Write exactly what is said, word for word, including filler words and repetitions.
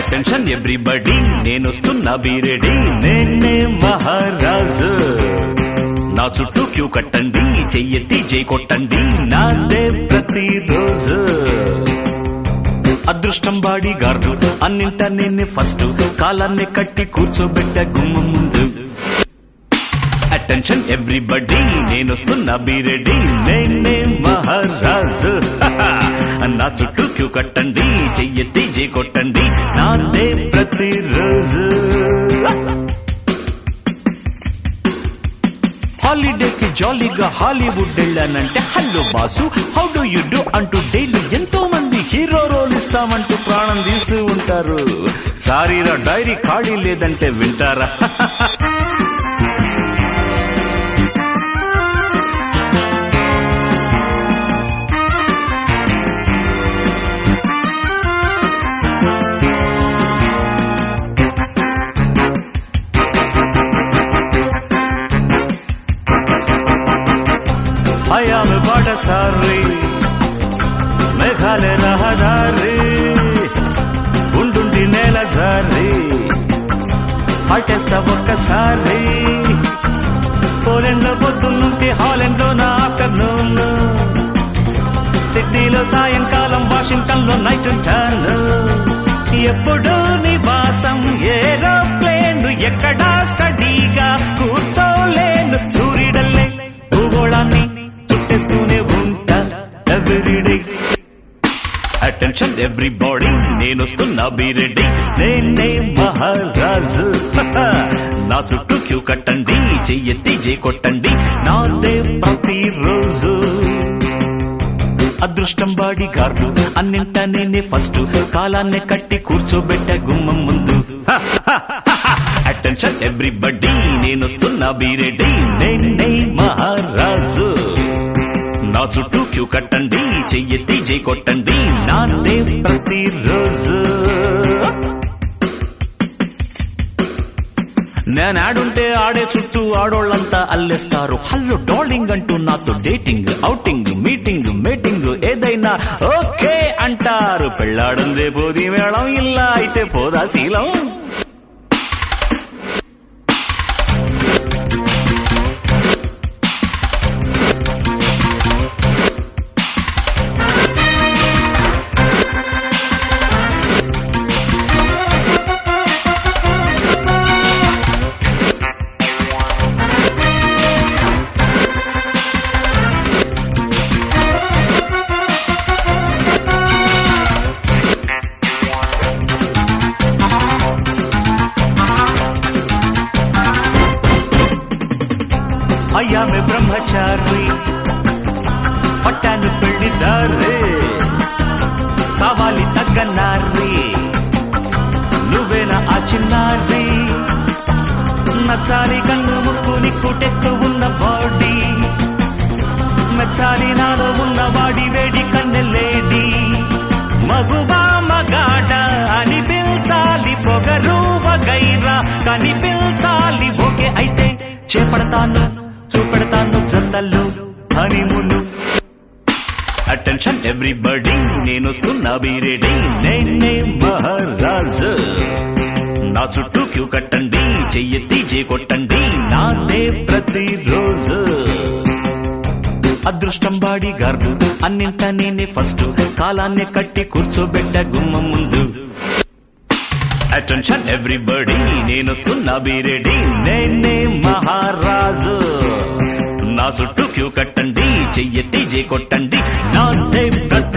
Attention everybody నేనొస్తున్నా be ready నేనే మహారాజు నా చుట్టూ క్యూ కట్టండి చెయ్యెత్తి జై కొట్టండి నాదే ప్రతిరోజు అదృష్టం బాడీ గార్డు అన్నింట నేనే ఫస్ట్ కాలాన్ని కట్టి కూర్చోబెట్ట గుమ్మ ముందు అటెన్షన్ ఎవ్రీబడి నేనొస్తున్నా బీరెడీ నేనే మహారాజు నా చుట్టూ క్యూ కట్టండి చెయ్యెత్తి జై కొట్టండి నాదే ప్రతిరోజు హాలిడేకి జాలీగా హాలీవుడ్ వెళ్ళానంటే hello boss how do you do అంటూ డైలీ ఎంతో మంది హీరో రోల్ ఇస్తామంటూ ప్రాణం తీస్తూ ఉంటారు. సారీరా డైరీ ఖాళీ లేదంటే వింటారా? హయాము బాటసారి మేఘాలే రహదారి ఉండుండి నేల జారి అటేస్తా ఒక్కసారి పోలెండ్ లో పొద్దున్నుంటే హాలెండ్ లో నా ఆఫ్టర్నూన్ సిడ్నీలో సాయంకాలం వాషింగ్టన్ లో నైట్ ఉంటాను ఎప్పుడు నివాసం ఏరోప్లేన్ ఎక్కడా స్టడీగా కూర్చోలేను సూర్యుడల్లే భూగోళాన్ని చుట్టేస్తూనే ఉంటా ఎవ్రీడే అటెన్షన్ ఎవ్రీబాడీ నేనొస్తున్నా బీరెడీ నేనే మహారాజు నా చుట్టూ క్యూ కట్టండి చెయ్యెత్తి జై కొట్టండి నాదే ప్రతిరోజు అదృష్టం బాడీ గార్డు అన్నింట నేనే ఫస్ట్ కాలాన్ని కట్టి కూర్చోబెట్ట గుమ్మం ముందు అటెన్షన్ ఎవ్రీబడి నేనొస్తున్నా బీరెడీ నేనే మహారాజు నా చుట్టూ క్యూ కట్టండి చెయ్యెత్తి జై కొట్టండి నాదే ప్రతిరోజు నేనాడుంటే ఆడే చుట్టూ ఆడోళ్ళంతా అల్లేస్తారు హలో డార్లింగ్ అంటూ నాతో డేటింగ్ ఔటింగ్ మీటింగ్ మీటింగ్ ఏదైనా ఓకే అంటారు. పెళ్ళాడుందే పోది మేళం ఇలా అయితే పోదా శీలం. అయ్యామె బ్రహ్మచారి పట్టాను పెళ్లిదారే కావాలి తగ్గనారి నువ్వేనా ఆ చిన్నారి నచ్చాలి కన్ను ముక్కు నిక్కుటెత్తు ఉన్న బాడీ మెచ్చాలి నాలో ఉన్న వాడి వేడి కన్నెలేడి మగువా మగాడ అని పిల్చాలి పొగరు వగైరా కనిపించాలి ఓకే అయితే చేపడతాను చూపెడతాను జంటల్లో హనీమూన్ అటెన్షన్ ఎవ్రీబడి నేనొస్తున్నా బీరెడీ నేనే మహారాజు నా చుట్టూ క్యూ కట్టండి చెయ్యెత్తి జై కొట్టండి నాదే ప్రతిరోజు అదృష్టం బాడీ గార్డు అన్నింట నేనే ఫస్ట్ కాలాన్ని కట్టి కూర్చోబెట్ట గుమ్మం ముందు అటెన్షన్ ఎవ్రీబడి నేనొస్తున్నా బీరెడీ నేనే మహారాజు నా చుట్టూ క్యూ కట్టండి చెయ్యెత్తి జై కొట్టండి నాదే